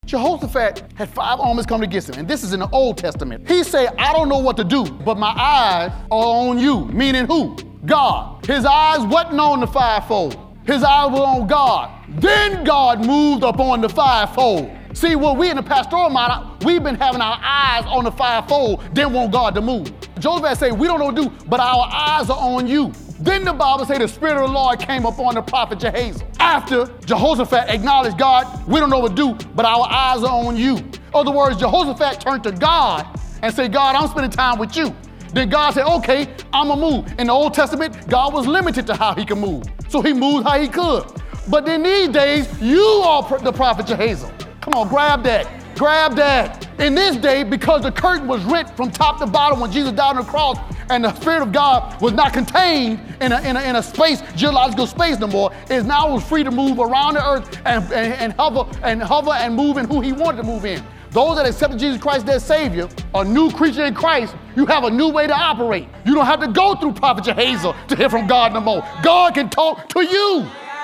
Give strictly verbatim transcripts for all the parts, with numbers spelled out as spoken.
Jehoshaphat had five armies come against him, and this is in the Old Testament. He said, I don't know what to do, but my eyes are on you, meaning who? God. His eyes wasn't on the fivefold. His eyes were on God. Then God moved upon the fivefold. See, well, we in the pastoral model, we've been having our eyes on the fivefold, then want God to move. Jehoshaphat said, we don't know what to do, but our eyes are on you. Then the Bible says the Spirit of the Lord came upon the prophet Jehaziel. After Jehoshaphat acknowledged, God, we don't know what to do, but our eyes are on you. In other words, Jehoshaphat turned to God and said, God, I'm spending time with you. Then God said, okay, I'm gonna move. In the Old Testament, God was limited to how he could move. So he moved how he could. But then these days, you are the prophet Jehaziel. Come on, grab that. Grab that. In this day, because the curtain was rent from top to bottom when Jesus died on the cross, and the Spirit of God was not contained in a, in a, in a space, geological space no more, is now was free to move around the earth and, and, and hover and hover and move in who he wanted to move in. Those that accepted Jesus Christ as Savior, a new creature in Christ, you have a new way to operate. You don't have to go through Prophet Jehaziel to hear from God no more. God can talk to you.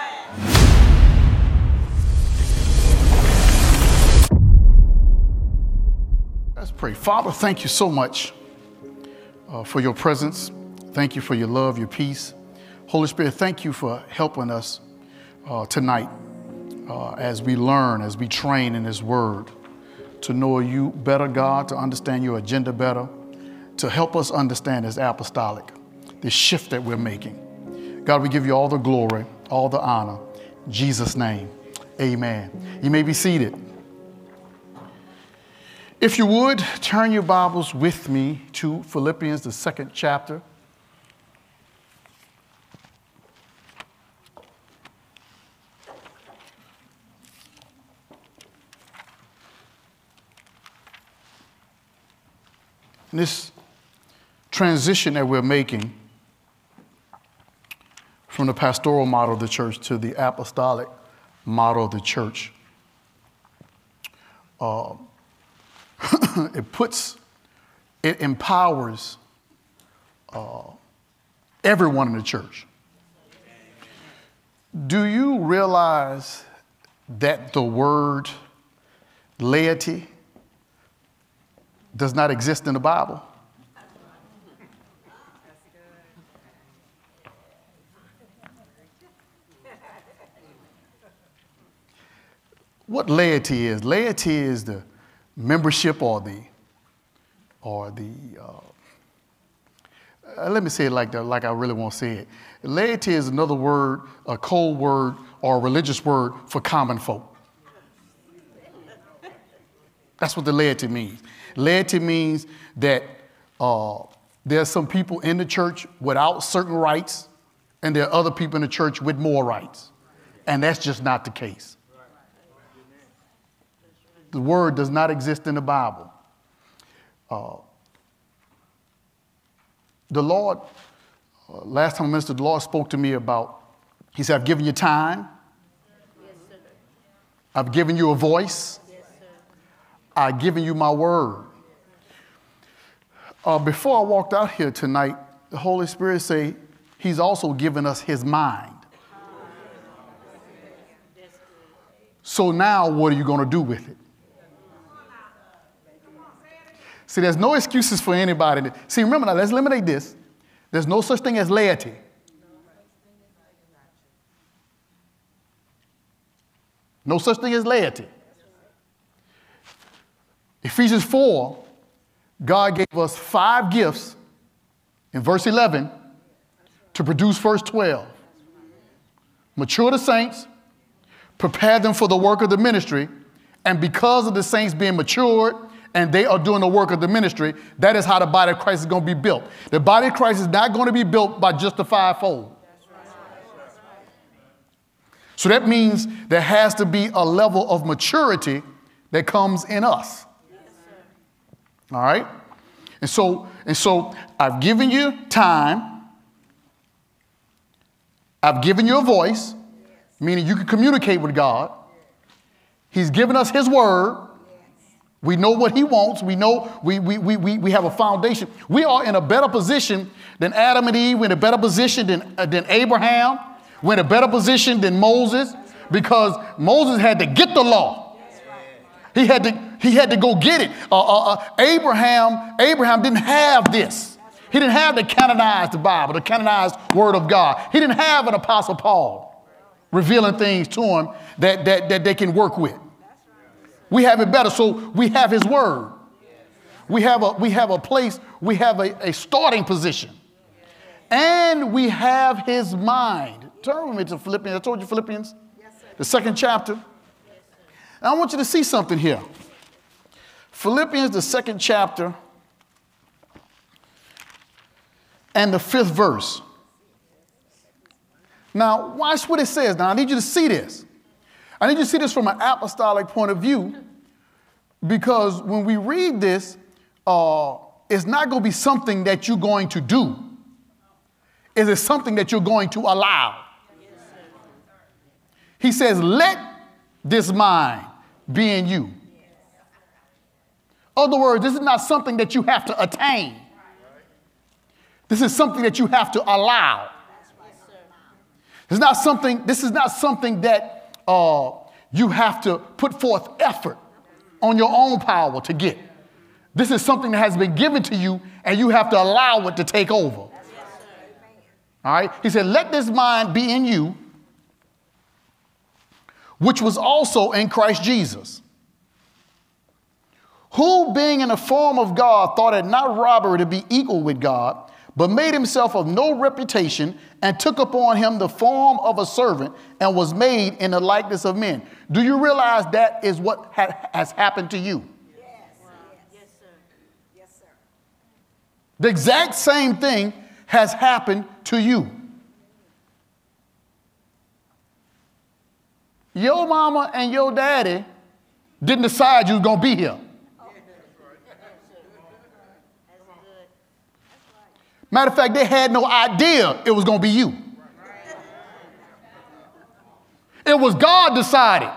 Let's pray. Father, thank you so much uh, for your presence. Thank you for your love, your peace. Holy Spirit, thank you for helping us uh, tonight uh, as we learn, as we train in this word, to know you better, God, to understand your agenda better, to help us understand this apostolic, this shift that we're making. God, we give you all the glory, all the honor. In Jesus' name, amen. You may be seated. If you would, turn your Bibles with me to Philippians, the second chapter. And this transition that we're making from the pastoral model of the church to the apostolic model of the church, uh, it puts, it empowers uh, everyone in the church. Do you realize that the word laity does not exist in the Bible? What laity is? Laity is the membership or the, or the, uh, uh, let me say it like that, like I really want to say it. Laity is another word, a code word or a religious word for common folk. That's what the laity means. Laity means that uh, there are some people in the church without certain rights, and there are other people in the church with more rights. And that's just not the case. The word does not exist in the Bible. Uh, the Lord, uh, last time I ministered, the Lord spoke to me about, he said, I've given you time. Yes, sir. I've given you a voice. Yes, sir. I've given you my word. Uh, before I walked out here tonight, the Holy Spirit said he's also given us his mind. So now what are you going to do with it? See, there's no excuses for anybody. See, remember now, let's eliminate this. There's no such thing as laity. No such thing as laity. Ephesians four, God gave us five gifts in verse eleven to produce verse twelve. Mature the saints, prepare them for the work of the ministry, and because of the saints being matured and they are doing the work of the ministry, that is how the body of Christ is going to be built. The body of Christ is not going to be built by just the fivefold. So that means there has to be a level of maturity that comes in us. All right? And so, and so I've given you time. I've given you a voice, meaning you can communicate with God. He's given us his word. We know what he wants. We know we, we, we, we, we have a foundation. We are in a better position than Adam and Eve. We're in a better position than, uh, than Abraham. We're in a better position than Moses, because Moses had to get the law. He had to, he had to go get it. Uh, uh, uh, Abraham, Abraham didn't have this. He didn't have the canonized Bible, the canonized Word of God. He didn't have an Apostle Paul revealing things to him that, that, that they can work with. We have it better, so we have his Word. We have a, we have a place, we have a, a starting position. And we have his mind. Turn with me to Philippians. I told you Philippians, the second chapter. And I want you to see something here. Philippians, the second chapter, and the fifth verse. Now, watch what it says. Now, I need you to see this. I need you to see this from an apostolic point of view, because when we read this, uh, it's not going to be something that you're going to do. It is something that you're going to allow. He says, let this mind be in you. In other words, this is not something that you have to attain. This is something that you have to allow. It's not something, this is not something that uh, you have to put forth effort on your own power to get. This is something that has been given to you, and you have to allow it to take over. All right? He said, let this mind be in you, which was also in Christ Jesus, who being in the form of God thought it not robbery to be equal with God, but made himself of no reputation, and took upon him the form of a servant, and was made in the likeness of men. Do you realize that is what ha- has happened to you? Yes. Yes, sir. Yes, sir. The exact same thing has happened to you. Your mama and your daddy didn't decide you was going to be here. Matter of fact, they had no idea it was going to be you. It was God decided.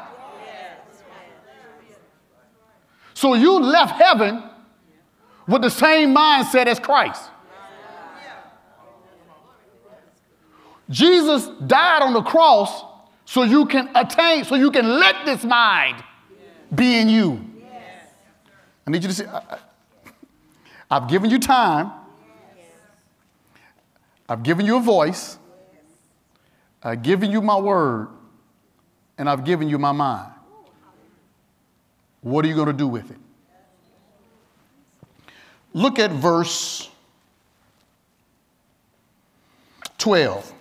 So you left heaven with the same mindset as Christ. Jesus died on the cross so you can attain, so you can let this mind be in you. I need you to see, I, I've given you time. I've given you a voice, I've given you my word, and I've given you my mind. What are you going to do with it? Look at verse twelve.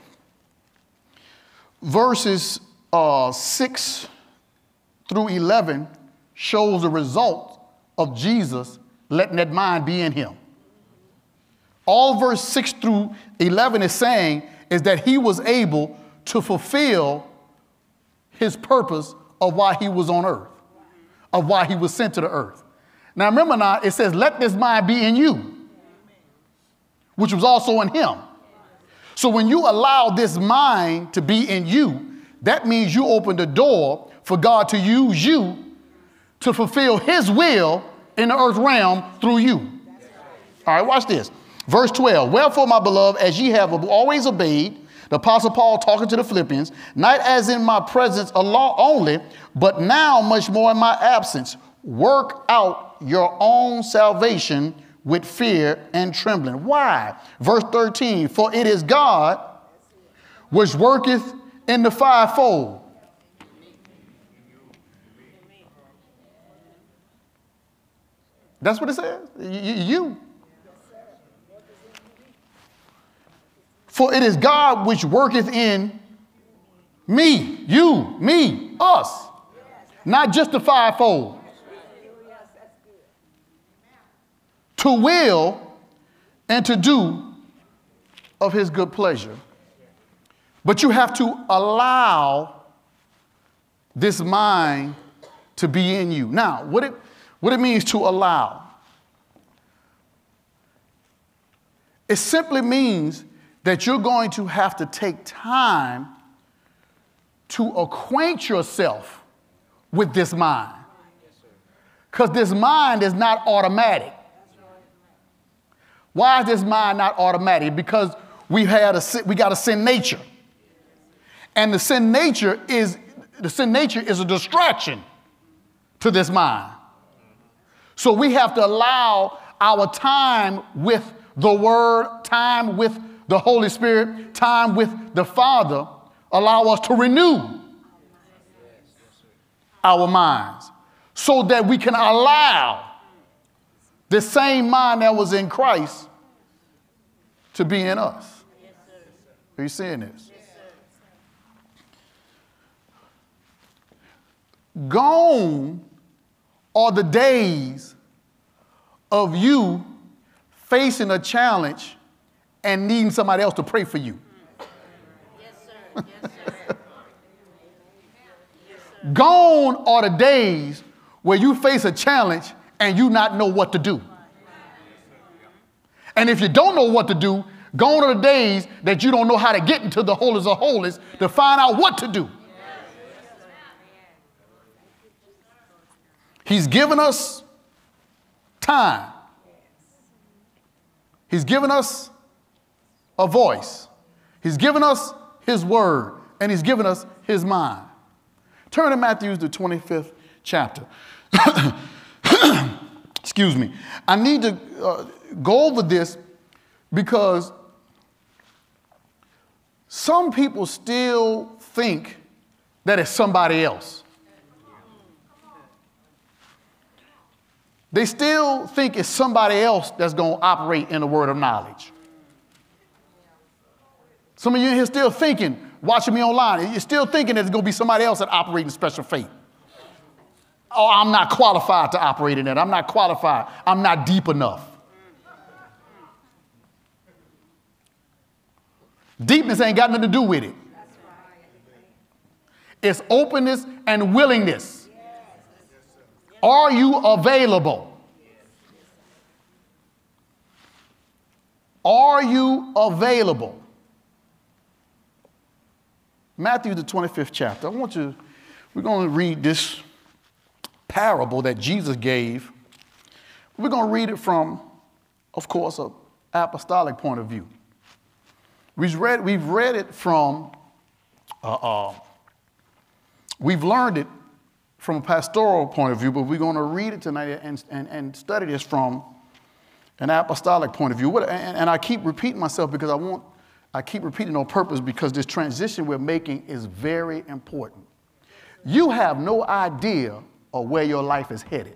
Verses uh, six through eleven shows the result of Jesus letting that mind be in him. All verse six through eleven is saying is that he was able to fulfill his purpose of why he was on earth, of why he was sent to the earth. Now remember now, it says, let this mind be in you, which was also in him. So when you allow this mind to be in you, that means you open the door for God to use you to fulfill his will in the earth realm through you. All right, watch this. Verse twelve, wherefore, my beloved, as ye have always obeyed, the Apostle Paul talking to the Philippians, not as in my presence alone only, but now much more in my absence, work out your own salvation with fear and trembling. Why? Verse thirteen, for it is God which worketh in the fivefold. That's what it says. You. For it is God which worketh in me, you, me, us, not just the fivefold, to will and to do of his good pleasure. But you have to allow this mind to be in you. Now, what it, what it means to allow, it simply means that you're going to have to take time to acquaint yourself with this mind. Because this mind is not automatic. Why is this mind not automatic? Because we had a we got a sin nature. And the sin nature is the sin nature is a distraction to this mind. So we have to allow our time with the Word, time with the Holy Spirit, time with the Father, allow us to renew our minds so that we can allow the same mind that was in Christ to be in us. Are you seeing this? Gone are the days of you facing a challenge and needing somebody else to pray for you. Yes, sir. Yes, sir. Gone are the days where you face a challenge and you not know what to do. And if you don't know what to do, gone are the days that you don't know how to get into the holies of holies to find out what to do. He's given us time. He's given us a voice. He's given us his word, and he's given us his mind. Turn to Matthew, the twenty-fifth chapter. Excuse me. I need to uh, go over this because some people still think that it's somebody else. They still think it's somebody else that's going to operate in the word of knowledge. Some of you in here still thinking, watching me online, you're still thinking that it's going to be somebody else that operates in special faith. Oh, I'm not qualified to operate in that. I'm not qualified. I'm not deep enough. Deepness ain't got nothing to do with it. It's openness and willingness. Are you available? Are you available? Matthew, the twenty-fifth chapter. I want you, we're going to read this parable that Jesus gave. We're going to read it from, of course, an apostolic point of view. We've read, we've read it from, uh, uh, we've learned it from a pastoral point of view, but we're going to read it tonight and, and, and study this from an apostolic point of view. What, and, and I keep repeating myself because I want, I keep repeating on purpose because this transition we're making is very important. You have no idea of where your life is headed.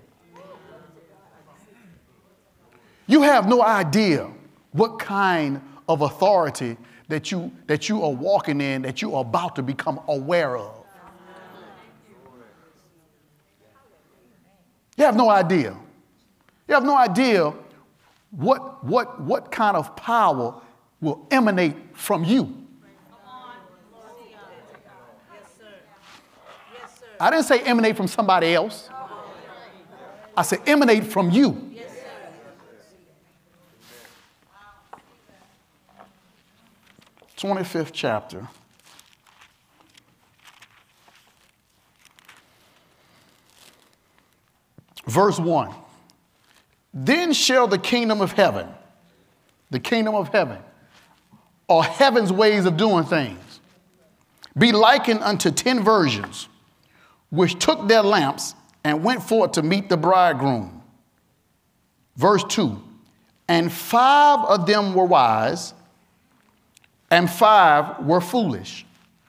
You have no idea what kind of authority that you, that you are walking in, that you are about to become aware of. You have no idea. You have no idea what, what, what kind of power will emanate from you. I didn't say emanate from somebody else. I said emanate from you. twenty-fifth chapter. Verse one. Then shall the kingdom of heaven, the kingdom of heaven, or heaven's ways of doing things, be likened unto ten virgins, which took their lamps and went forth to meet the bridegroom. Verse two. And five of them were wise, and five were foolish.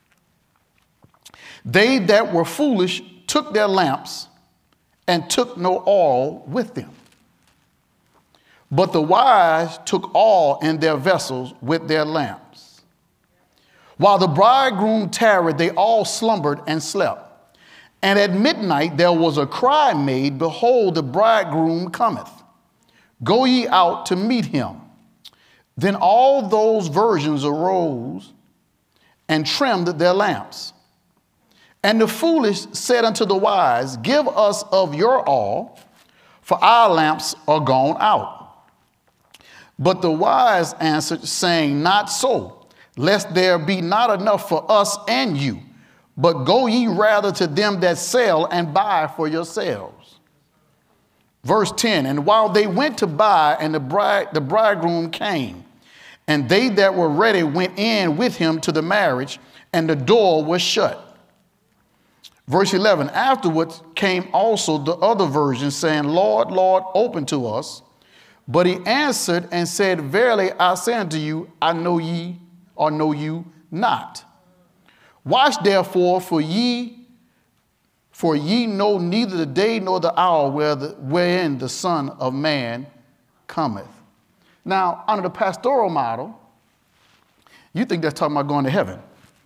They that were foolish took their lamps and took no oil with them. But the wise took oil in their vessels with their lamps. While the bridegroom tarried, they all slumbered and slept. And at midnight there was a cry made, Behold, the bridegroom cometh. Go ye out to meet him. Then all those virgins arose and trimmed their lamps. And the foolish said unto the wise, Give us of your oil, for our lamps are gone out. But the wise answered, saying, Not so, lest there be not enough for us and you, but go ye rather to them that sell and buy for yourselves. Verse ten, and while they went to buy, and the bride, the bridegroom came, and they that were ready went in with him to the marriage, and the door was shut. Verse eleven, afterwards came also the other virgin, saying, Lord, Lord, open to us. But he answered and said, verily I say unto you, I know ye or know you not. Watch therefore, for ye, for ye know neither the day nor the hour where the, wherein the Son of Man cometh. Now, under the pastoral model, you think that's talking about going to heaven.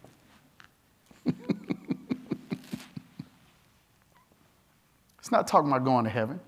It's not talking about going to heaven.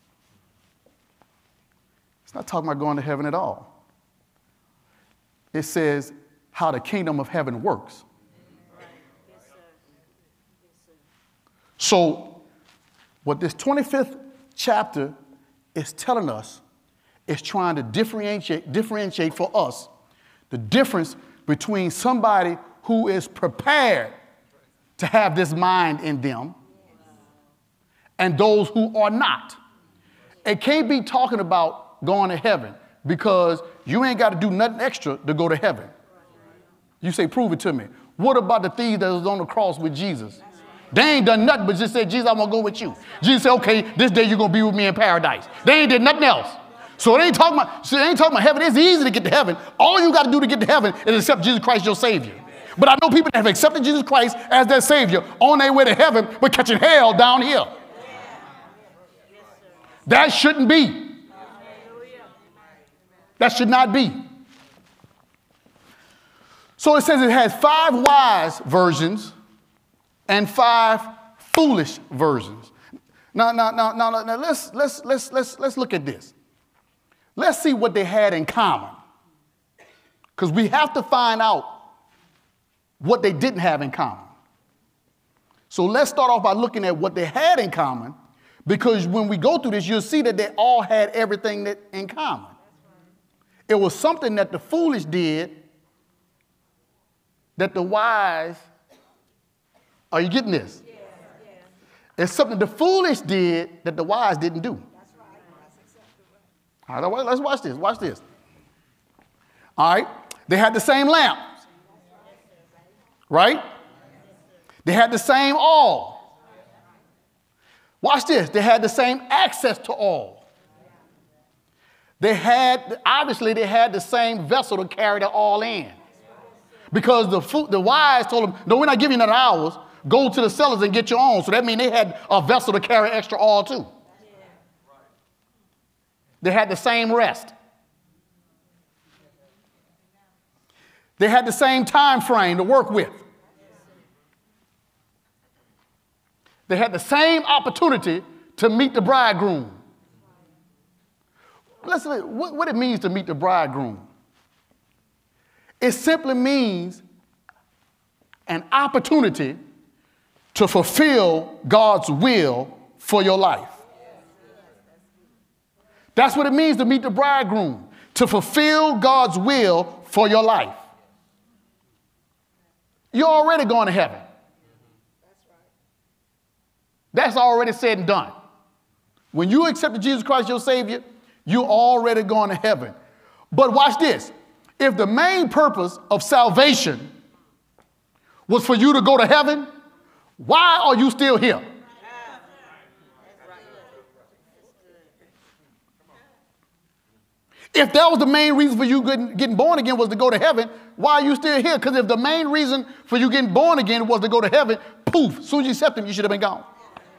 It's not talking about going to heaven at all. It says how the kingdom of heaven works. Right. Yes, sir. Yes, sir. So what this twenty-fifth chapter is telling us is trying to differentiate, differentiate for us the difference between somebody who is prepared to have this mind in them and those who are not. It can't be talking about going to heaven because you ain't got to do nothing extra to go to heaven. You say, prove it to me. What about the thief that was on the cross with Jesus? They ain't done nothing but just said, Jesus, I'm going to go with you. Jesus said, okay, this day you're going to be with me in paradise. They ain't did nothing else. So it ain't talking about, so it ain't talking about heaven. It's easy to get to heaven. All you got to do to get to heaven is accept Jesus Christ, your Savior. But I know people that have accepted Jesus Christ as their Savior on their way to heaven, but catching hell down here. That shouldn't be. That should not be. So it says it has five wise versions and five foolish versions. Now, now, now, now, now let's, let's, let's, let's, let's look at this. Let's see what they had in common. Because we have to find out what they didn't have in common. So let's start off by looking at what they had in common, because when we go through this, you'll see that they all had everything that in common. It was something that the foolish did that the wise, are you getting this? Yes, yes. It's something the foolish did that the wise didn't do. That's right. That's exactly right. All right, let's watch this. Watch this. All right. They had the same lamp. Right? They had the same all. Watch this. They had the same access to all. They had, obviously, they had the same vessel to carry the all in. Because the, the wise told them, no, we're not giving you another hours. Go to the cellars and get your own. So that means they had a vessel to carry extra all too. They had the same rest. They had the same time frame to work with. They had the same opportunity to meet the bridegroom. Listen, what, what it means to meet the bridegroom. It simply means an opportunity to fulfill God's will for your life. That's what it means to meet the bridegroom, to fulfill God's will for your life. You're already going to heaven. That's already said and done. When you accepted Jesus Christ, your Savior, you're already going to heaven. But watch this. If the main purpose of salvation was for you to go to heaven, why are you still here? If that was the main reason for you getting, getting born again was to go to heaven, why are you still here? Because if the main reason for you getting born again was to go to heaven, poof, as soon as you accept him, you should have been gone.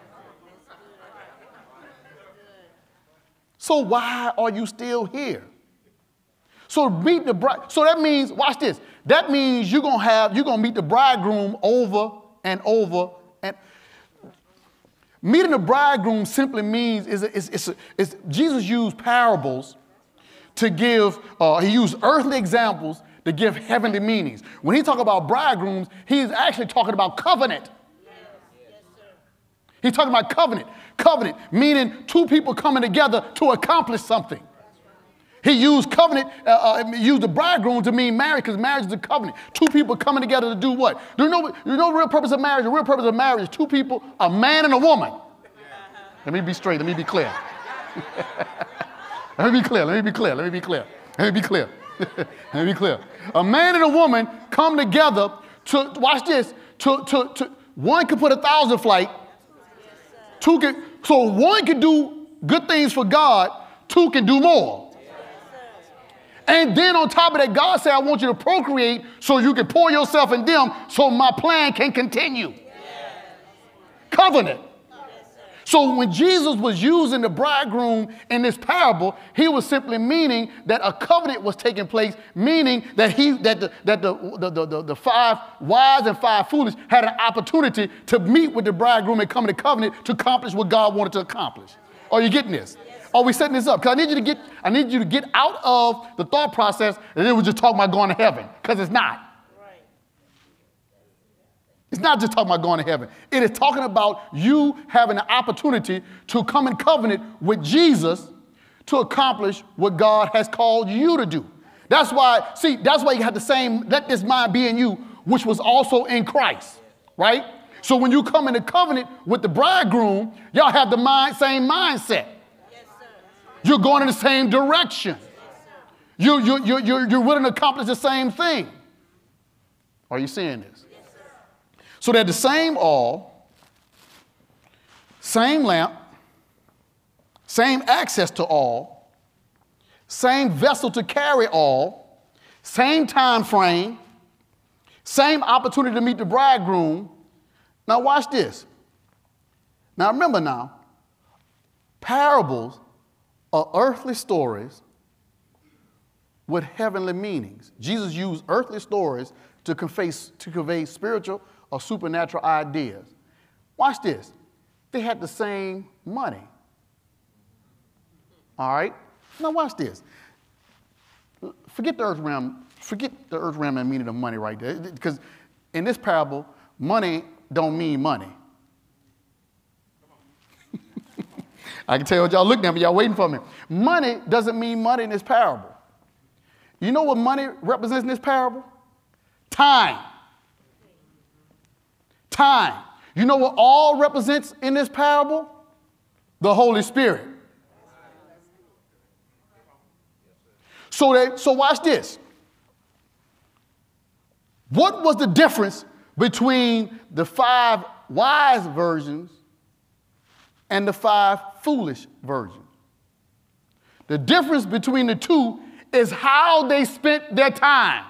So why are you still here? So meet the bride. So that means, watch this. That means you're gonna have, you're gonna meet the bridegroom over and over and meeting the bridegroom simply means is it's, it's, it's, Jesus used parables to give. Uh, he used earthly examples to give heavenly meanings. When he talk about bridegrooms, he's actually talking about covenant. Yes, yes, sir. He's talking about covenant. Covenant, meaning two people coming together to accomplish something. He used covenant, uh, uh, used the bridegroom to mean marriage, because marriage is a covenant. Two people coming together to do what? Do you know, you know the real purpose of marriage? The real purpose of marriage is two people, a man and a woman. Let me be straight. Let me be clear. Let me be clear. Let me be clear. Let me be clear. Let me be clear. Let me be clear. A man and a woman come together to, watch this, to, to, to, one can put a thousand to flight. Two can, so one can do good things for God, two can do more. And then on top of that, God said, I want you to procreate so you can pour yourself in them so my plan can continue. Covenant. So when Jesus was using the bridegroom in this parable, he was simply meaning that a covenant was taking place, meaning that he that the that the the, the, the, the five wise and five foolish had an opportunity to meet with the bridegroom and come in the covenant to accomplish what God wanted to accomplish. Are you getting this? Are we setting this up? Because I need you to get I need you to get out of the thought process that it was just talking about going to heaven, because it's not. It's not just talking about going to heaven. It is talking about you having the opportunity to come in covenant with Jesus to accomplish what God has called you to do. That's why, see, that's why you have the same, let this mind be in you, which was also in Christ, right? So when you come into covenant with the bridegroom, y'all have the mind, same mindset. Yes, sir. You're going in the same direction. Yes, you, you, you, you're, you're willing to accomplish the same thing. Are you seeing this? So they're the same oil, same lamp, same access to oil, same vessel to carry oil, same time frame, same opportunity to meet the bridegroom. Now watch this. Now remember now, parables are earthly stories with heavenly meanings. Jesus used earthly stories to convey, to convey spiritual or supernatural ideas. Watch this. They had the same money. All right? Now watch this. Forget the earth realm. Forget the earth realm and meaning of money right there. Because in this parable, money don't mean money. I can tell what y'all looking at me. Y'all waiting for me. Money doesn't mean money in this parable. You know what money represents in this parable? Time. Time. You know what all represents in this parable? The Holy Spirit. So, that, so watch this. What was the difference between the five wise virgins and the five foolish virgins? The difference between the two is how they spent their time.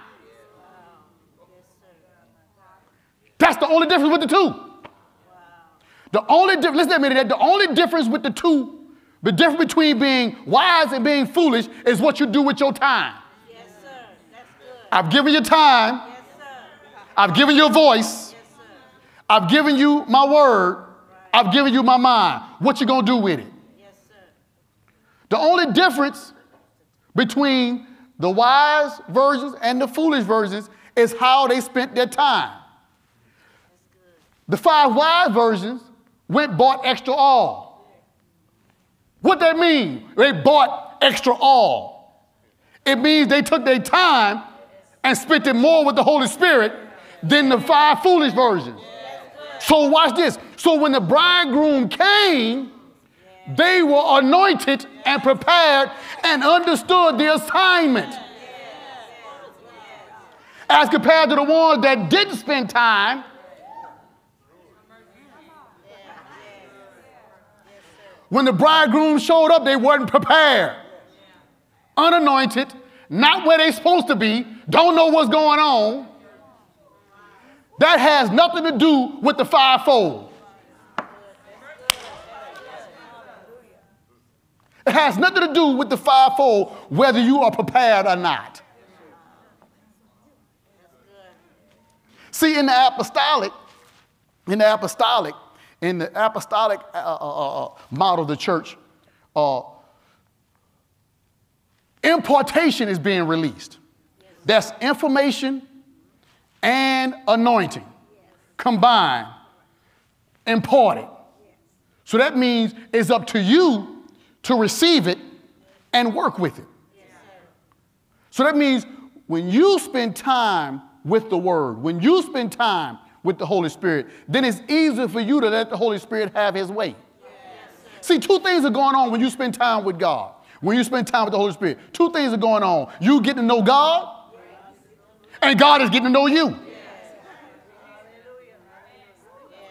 That's the only difference with the two. Wow. The only difference, listen to me, that the only difference with the two, the difference between being wise and being foolish is what you do with your time. Yes, sir. That's good. I've given you time. Yes, sir. I've given you a voice. Yes, sir. I've given you my word. Right. I've given you my mind. What you gonna do with it? Yes, sir. The only difference between the wise virgins and the foolish virgins is how they spent their time. The five wise virgins went and bought extra oil. What that mean? They bought extra oil. It means they took their time and spent it more with the Holy Spirit than the five foolish virgins. So watch this. So when the bridegroom came, they were anointed and prepared and understood the assignment. As compared to the ones that didn't spend time. When the bridegroom showed up, they weren't prepared. Unanointed, not where they're supposed to be, don't know what's going on. That has nothing to do with the fivefold. It has nothing to do with the fivefold, whether you are prepared or not. See, in the apostolic, in the apostolic, in the apostolic uh, uh, uh, model of the church, uh, impartation is being released. That's information and anointing combined, imparted. So that means it's up to you to receive it and work with it. So that means when you spend time with the Word, when you spend time with the Holy Spirit, then it's easier for you to let the Holy Spirit have his way. Yes. See, two things are going on when you spend time with God. When you spend time with the Holy Spirit, two things are going on. You get to know God, and God is getting to know you.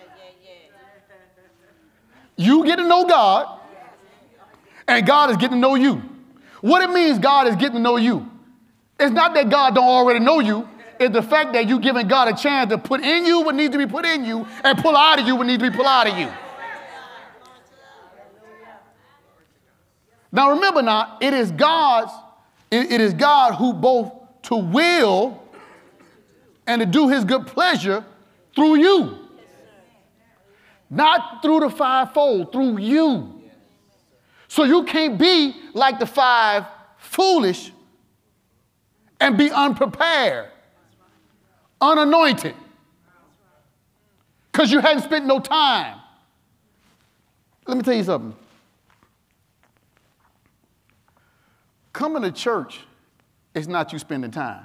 You get to know God, and God is getting to know you. What it means God is getting to know you, it's not that God don't already know you. It's the fact that you're giving God a chance to put in you what needs to be put in you and pull out of you what needs to be pulled out of you. Now remember now, it is God's, it, it is God who both to will and to do his good pleasure through you. Not through the fivefold, through you. So you can't be like the five foolish and be unprepared, unanointed, because you hadn't spent no time. Let me tell you something. Coming to church is not you spending time.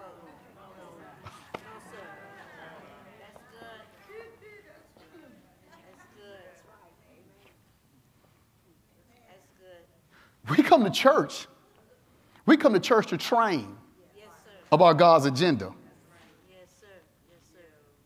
We come to church. We come to church to train Yes, sir. about God's agenda. Yes, sir. Yes, sir.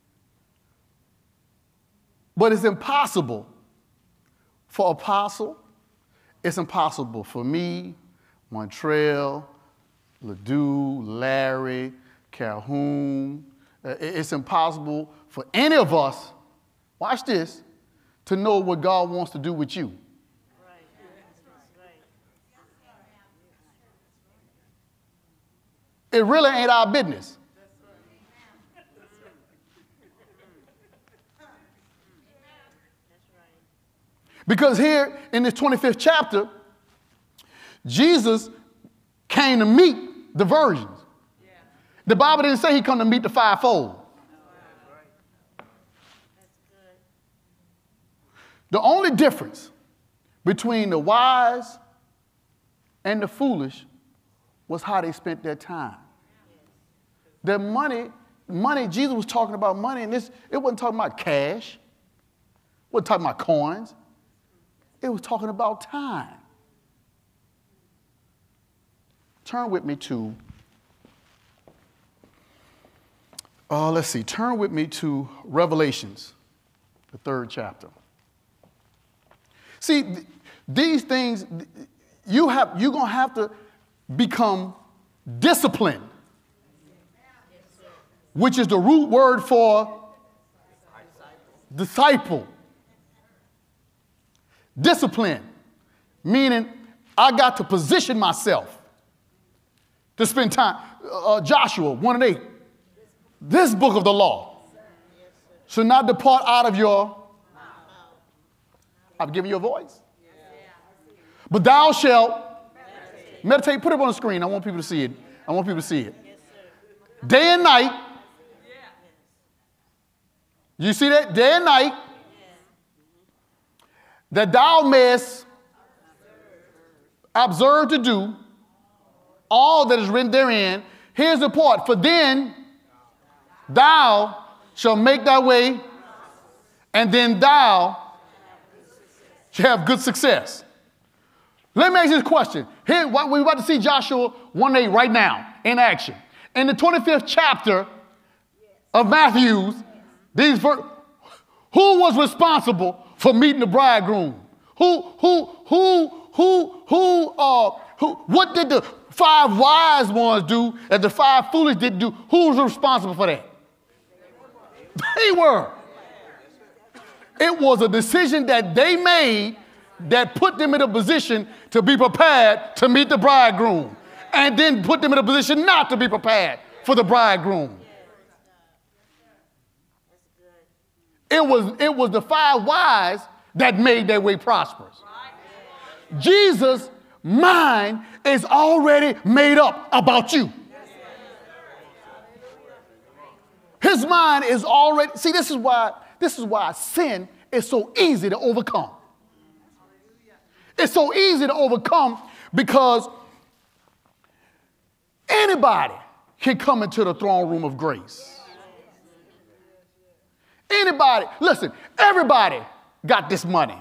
But it's impossible for Apostle. It's impossible for me, Montreal, Ledoux, Larry, Calhoun. Uh, it's impossible for any of us, watch this, to know what God wants to do with you. Right. That's right. It really ain't our business. Because here in this twenty-fifth chapter, Jesus came to meet the virgins. The Bible didn't say he come to meet the fivefold. The only difference between the wise and the foolish was how they spent their time. Their money, money, Jesus was talking about money, and this, it wasn't talking about cash. It wasn't talking about coins. It was talking about time. Turn with me to, uh, let's see, turn with me to Revelations, the third chapter. See, th- these things, th- you have, you're going to have to become disciplined, which is the root word for disciple. Discipline, meaning I got to position myself to spend time. Uh, Joshua one and eight, this book of the law should not depart out of your, I've given you a voice. But thou shalt meditate. meditate. Put it on the screen. I want people to see it. I want people to see it. Day and night. You see that? Day and night. That thou mayest observe to do all that is written therein. Here's the part. For then thou shalt make thy way, and then thou shalt have good success. Let me ask you this question. Here, what we're about to see Joshua one eight right now in action. In the twenty-fifth chapter of Matthew, these ver- who was responsible for meeting the bridegroom? Who, who, who, who, who, uh, who, what did the five wise ones do that the five foolish didn't do? Who was responsible for that? They were. It was a decision that they made that put them in a position to be prepared to meet the bridegroom, and then put them in a position not to be prepared for the bridegroom. It was, it was the five wise that made their way prosperous. Jesus' mind is already made up about you. His mind is already, see, this is why, this is why sin is so easy to overcome. It's so easy to overcome because anybody can come into the throne room of grace. Anybody, listen, everybody got this money.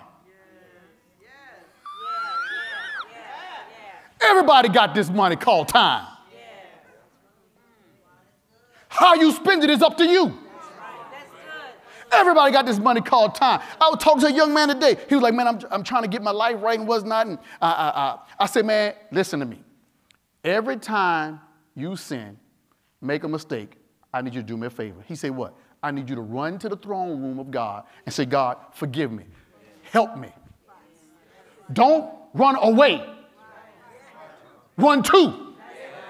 Everybody got this money called time. How you spend it is up to you. Everybody got this money called time. I was talking to a young man today. He was like, man, I'm, I'm trying to get my life right and what's not. And I, I, I, I said, man, listen to me. Every time you sin, make a mistake, I need you to do me a favor. He said, what? I need you to run to the throne room of God and say, God, forgive me. Help me. Don't run away. Run to.